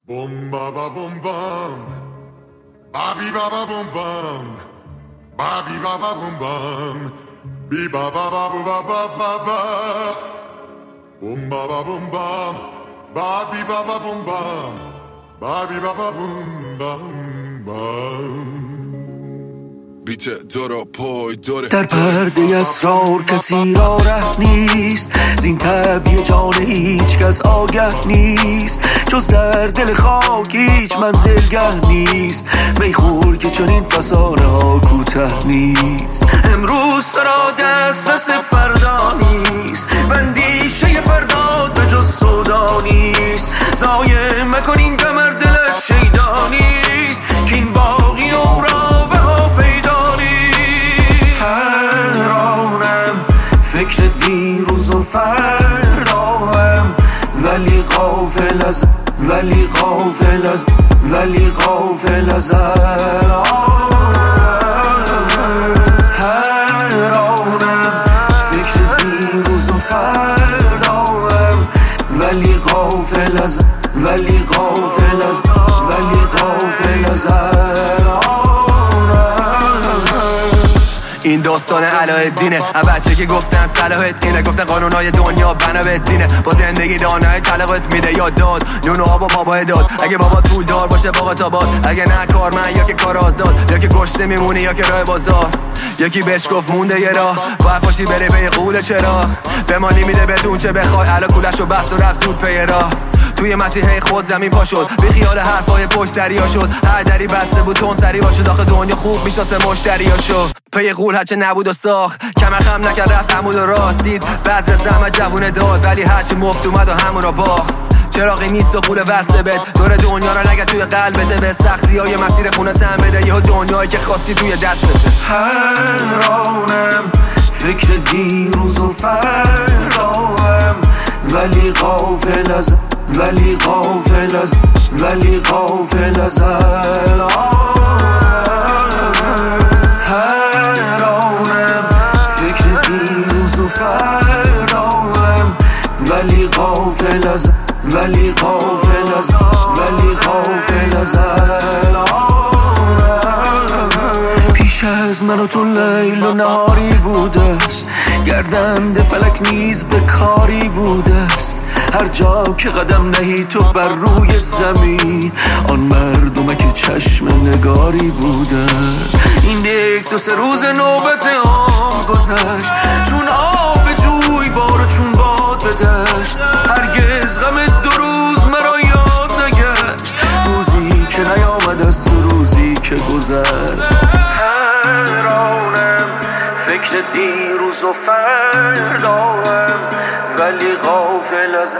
Boom ba ba boom bum, ba ba ba boom bum, ba ba boom bum, be ba ba boom ba ba ba, boom ba boom bum, ba ba boom bum, ba ba boom bum. بیت دارا پای داره در پرده اسرار کسی را ره نیست، زین طبیع جان هیچ کس آگه نیست، جز در دل خاک هیچ منزلگه نیست، میخور که چنین فسانه ها کوته نیست. امروز سرا دست فردا نیست، اندیشه فردا به جز سودا نیست، ضایع مکن این قمر دلت شیدا نیست، که این باقی عمرا بها پیدا نیست. حیرانم فکر دیروز و فرداهم، ولی غافل از حیرانم فکر دیروز و فرداهم، ولی غافل از این داستان علاءالدینه، بچه که گفتن صلاحت اینه، گفتن قانونای دنیا بنا به دینه، با زندگی دانای طلقت میده یا داد نون و آب و بابا داد. اگه بابا پول دار باشه باقات آباد، اگه نه کارمند یا که کار آزاد، یا که گشته میمونی یا که راه بازار. یکی بهش گفت مونده یه راه، باید پاشی بره به قول چرا بمانی میده بدون چه بخوای، علا کولش رو بست و رفت زود پی راه. توی مسیحه خود زمین پا شد، بی خیال حرفای پشت دریا شد، هر دری بسته بود تون سری باشه، داخل دنیا خوب میشناسه مشتریاشو. پی قول هرچه نبود و ساخت، کمر خم نکرد رفت عمود و راست، دید بذر زحمت جوونه داد، ولی هرچی مفت اومد و همون را باخت. چراغی نیست و قول وصله بد، دور دنیا را نگه توی قلبته، به سختی های مسیر خونه تن بده، یه دنیایی که خواستی توی دستته. حیرانم فکر دیروز و فرداهم، ولی غافل از حیرانم فکر دیروز و فرداهم، ولی غافل از پیش از من و تو لیل و نهاری بوده است، گردنده فلک نیز به کاری بوده است، هر جا که قدم نهی تو بر روی زمین، آن مردمه که چشم نگاری بوده است. این یک دو سه روز نوبت آن گذشت، چون آب جوی بار چون باد به دشت، هرگز غم دو روز مرا یاد نگشت، روزی که نیامد از تو روزی که گذشت. حیرانم فکر دیروز و فرداهم، ولی غافل از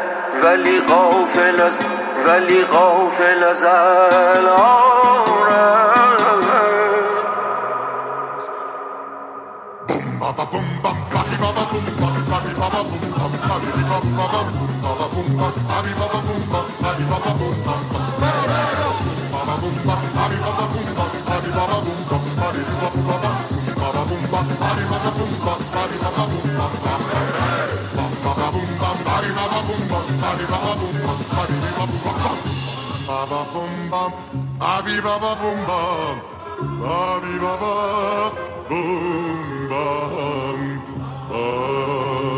Boom, bum,